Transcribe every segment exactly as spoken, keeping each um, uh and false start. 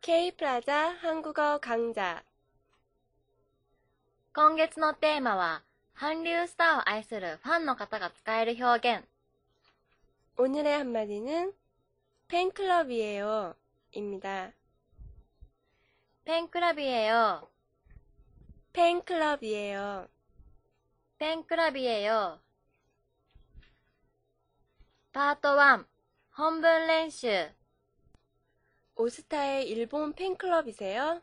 Kプラザ한국어 강좌。 今月のテーマは、韓流スターを愛するファンの方が使える表現。 오늘의 한마디는 팬클럽이에요 입니다. 팬클럽이에요. 팬클럽이에요. 팬클럽이에요. 파트 일, 본분練習. 오스타의 일본 팬클럽이세요?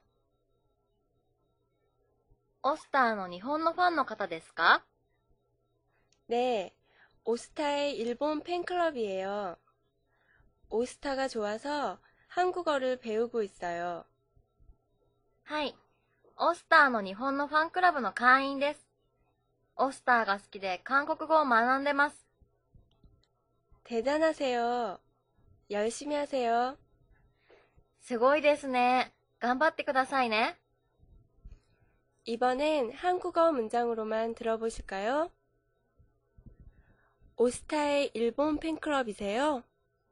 オスターの日本のファンの方ですか? 네, 오스타의 일본 팬클럽이에요. 오스타가 좋아서 한국어를 배우고 있어요. はい、オスターの日本のファンクラブの会員です。オスターが好きで韓国語を学んでます。 대단하세요. 열심히 하세요. すごいですね。頑張ってくださいね。 이번엔 한국어 문장으로만 들어보실까요? 오스타의 일본 팬클럽이세요?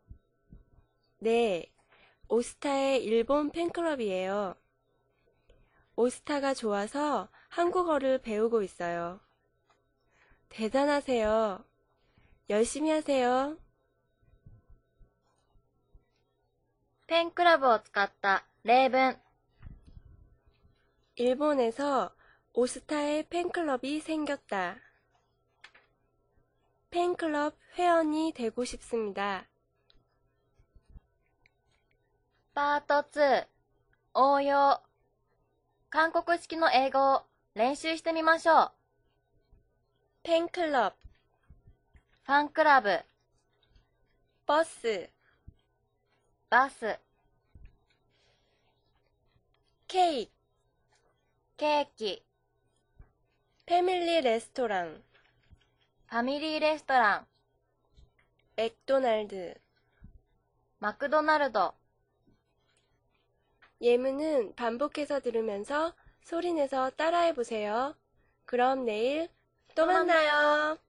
네, 오스타의 일본 팬클럽이에요. 오스타가 좋아서 한국어를 배우고 있어요. 대단하세요. 열심히 하세요. ファンクラブを使った例文。 일본에서 오스타의 팬클럽이 생겼다. 팬클럽 회원이 되고 싶습니다. パートに、応用。韓国式の英語を練習してみましょう。 팬클럽, ファンクラブ、 버스, バス、 케이크, ケーキ、 패밀리 레스토랑, ファミリーレストラン、 맥도날드. マクドナルド。 예문은 반복해서 들으면서 소리내서 따라해보세요. 그럼 내일 또 만나요.